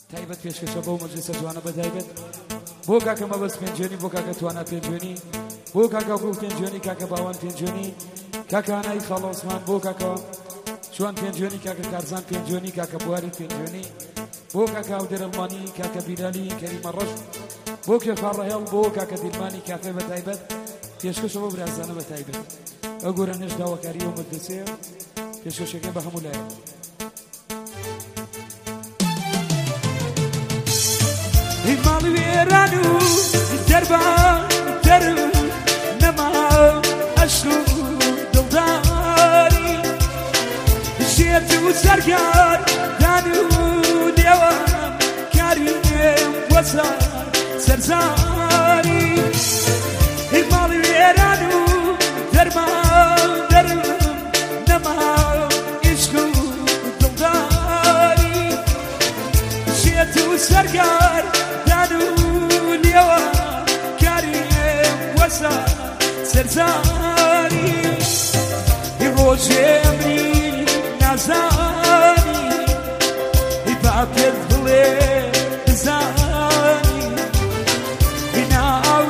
تایبەت پێشکەشە بەو مەجلیسە جوانە بە تایبەت بۆ کاکە مەبەست پێنجێنی بۆ کاکە توانە پێنجێنی بۆ کاکە بۆ پێنجێنی کاکە باوان پێنجێنی کاکە هانایی خاڵە عوسمان بۆ کاکە جوان پێنجێنی کاکە کارزان پێنجێنی کاکە بواری پێنجێنی بۆ کاکە ئەودەر ئەڵمانی کاکە بیرالی کەریمە ڕەش بۆ کێفا ڕەهێڵ بۆ کاکە دیلمانی کافێ بە تایبەت پێشکەشە بۆ برازانە بە تایبەت ئەو گۆرە نێژ داواکاریە و مەجلیسەیە پێشکەشەکە بە هەموو لایە ماڵی وێران و دەربان دەرم نەما عەشق و دڵداری شێت و سەرگار دان و نێوان کاریم وەسە سەرزاری ماڵی وێران و دەربان دەرم نەما عەشق و دڵداری شێت و سەرگار سەرزاری ڕۆژێ ئەمری نازانی با پێت بڵێ بزانی ناو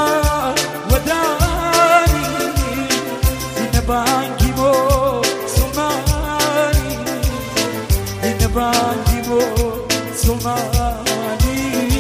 وەدانی نەبانگی بۆ سڵمانی نەبانگی بۆ سڵمانی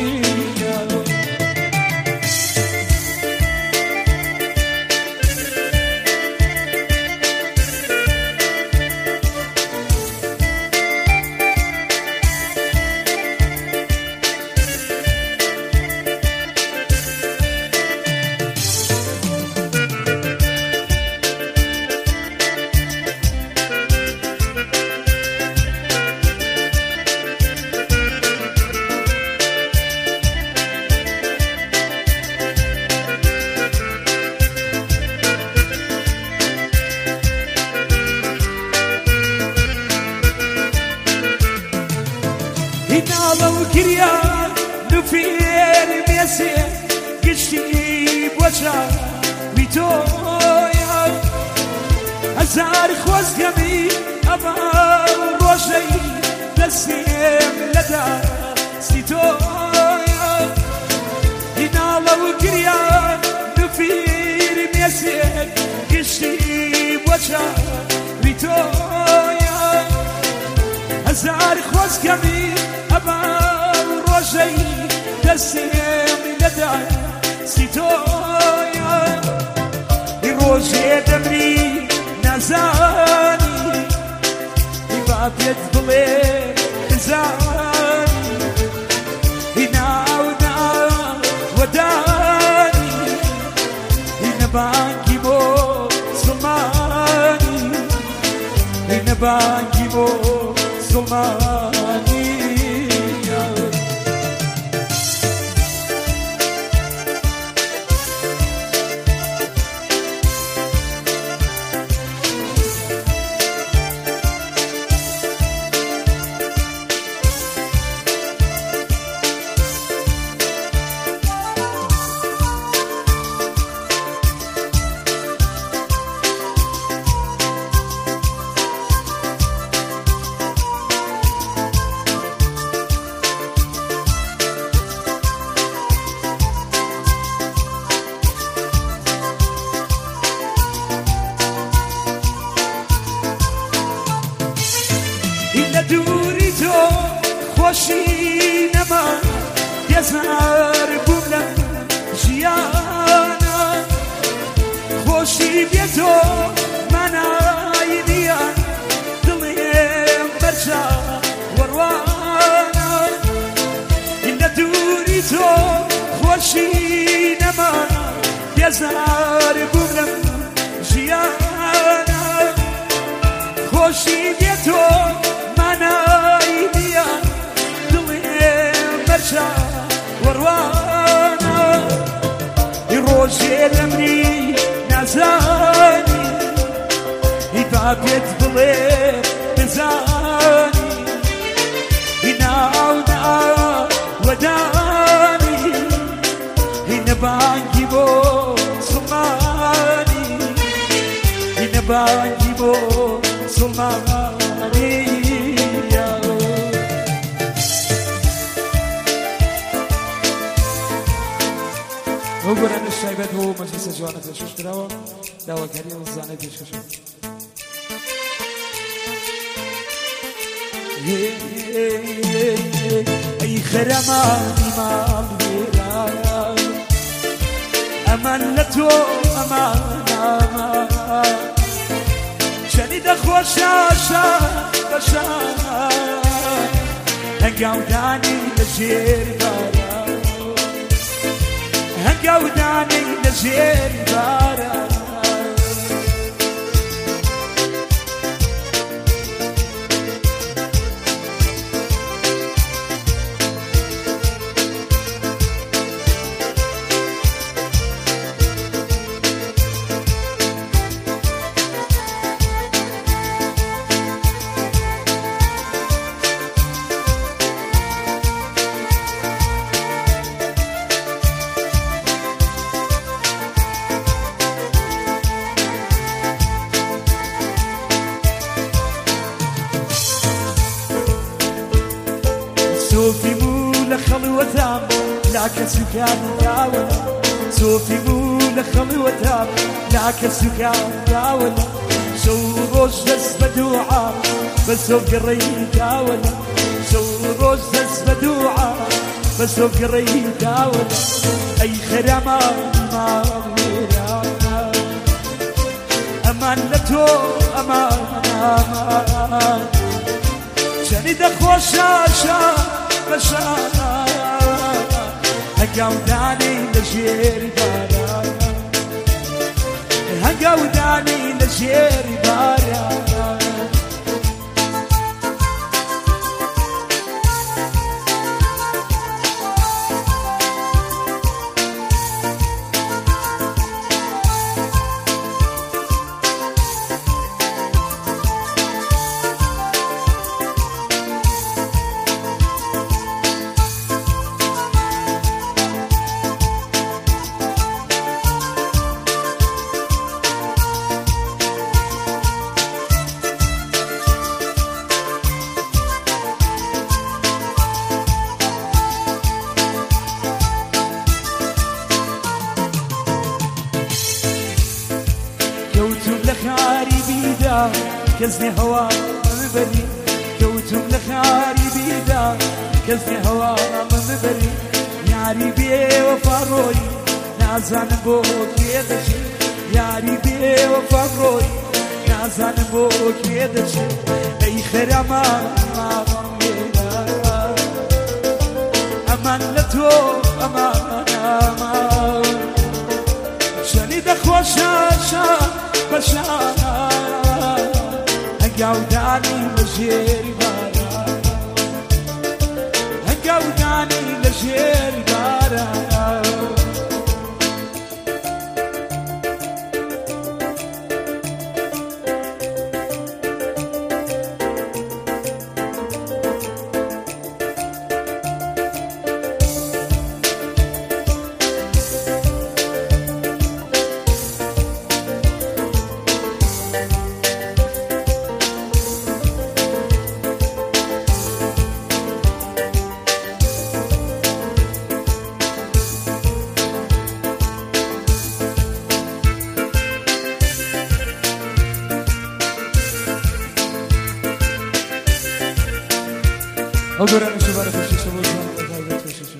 گریان نوفیر میسه گشتی بوچا ویتویا هزار خوزگمی اما روشی دستیم لدا سیتویا اینالو گریان نوفیر میسه گشتی بوچا ویتویا هزار خوزگمی اما روشی دستیم لدا سیتویا روشی دمری نزانی با پێت بڵێ بزانی ناو وەدانی نەبانگی بۆ سڵمانی نەبانگی بۆ سڵمانی دوری تو خوشی نما یزار بودم جیانا خوشی بی تو من آیدیان دلیم برجا وروانا این دوری تو خوشی نما یزار بودم جیانا خوشی بی تو وەڕوانە ڕۆژێ لەمری نازانی با پێت بڵێ بزانی ناو وەدانی نەبانگی بۆ سڵمانی نەبانگی بۆ سڵمانی گۆرانە شایبەت بۆ مەجلیسە جوانە پێشکەش کراوە داواکاری ڕزانەی پێشکەشە ئەی خەرەمانی ماڵ وێرا ئەمان لە تۆ ئەمانە چەنی دەخۆشە بەشە هەنگاودانی لە ژێر بارە هەنگاودانی لە ژێر بارە صوفي مو لخلوتام لا كسكان داول صوفي مو لخلوتام لا كسكان داول شو روش بس بدوعة بس وقري داول شو روش بس بدوعة بس وقري داول أي خرما ما غيرا أمان لتو أمان شني دخوشا بشا هنگاودانی لژێر بارە هنگاودانی لژێر بارە كوتم لخاري بيدا كزني هوا مبري كوتم لخاري بيدا كزني هوا مبري ياري بي وفروي نازان بوك يدشي ياري بي وفروي نازان بوك يدشي اي خرما امان لتو امان شني دخوشا بشا هنگاودانی لژێر بارە هنگاودانی لژێر بارە أقرأ نشوفها في الشيشة بوزان وكايبت في الشيشة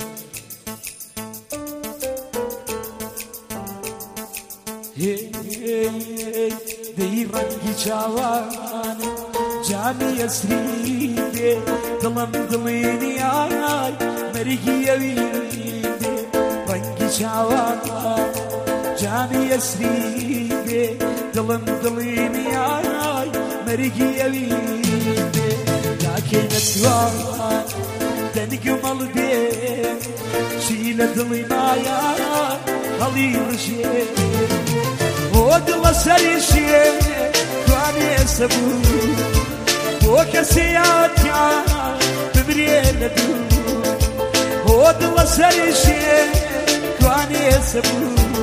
دي رنگی چاوان جانی يسريدي دلم دليني آي مريكي يويدي رنگی چاوان جانی يسريدي دلم دليني آي مريكي يويدي لكن السوان دنقم البيت شيل دلي مايا هلي رشيد ودل سريشي كواني سبو وكسياتيا ببريل دو ودل سريشي كواني سبو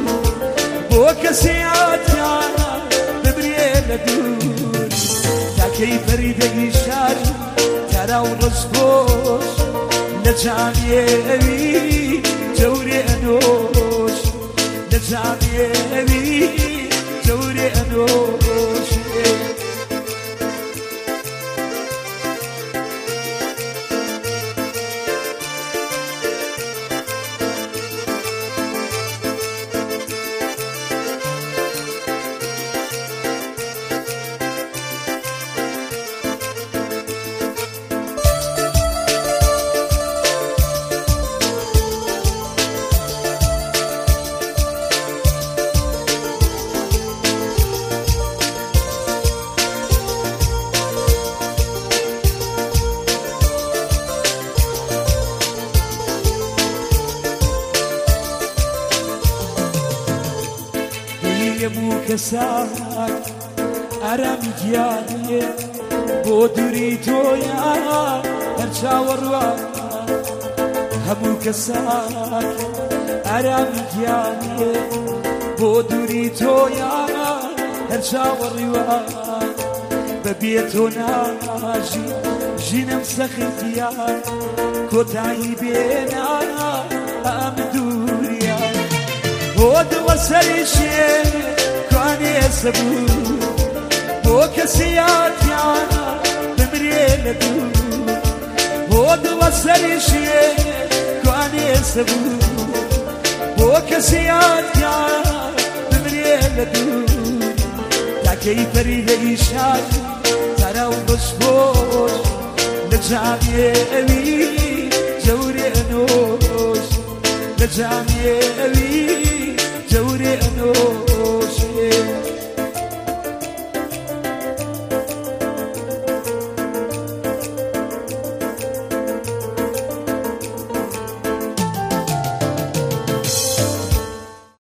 وكسياتيا ببريل دو تاكي فريدي شاري ترى ونصبوش نجاني أبي جوري أنوش لجامي جوري أنوشي كساك أرامي جياني بودري تويا هرشا وروا همو كساك أرامي جياني بودري تويا هرشا وروا ببيتنا جينا مسخيتيا كوتاي بينا أمدوريا بود وسريشي كاني سبو بوكسيات يانا بمريل دو بود وسريشي كاني سبو بوكسيات يانا بمريل دو تاكي فريد إيشاي ترى وبشبوش لجامي أمي جوري أنوش لجامي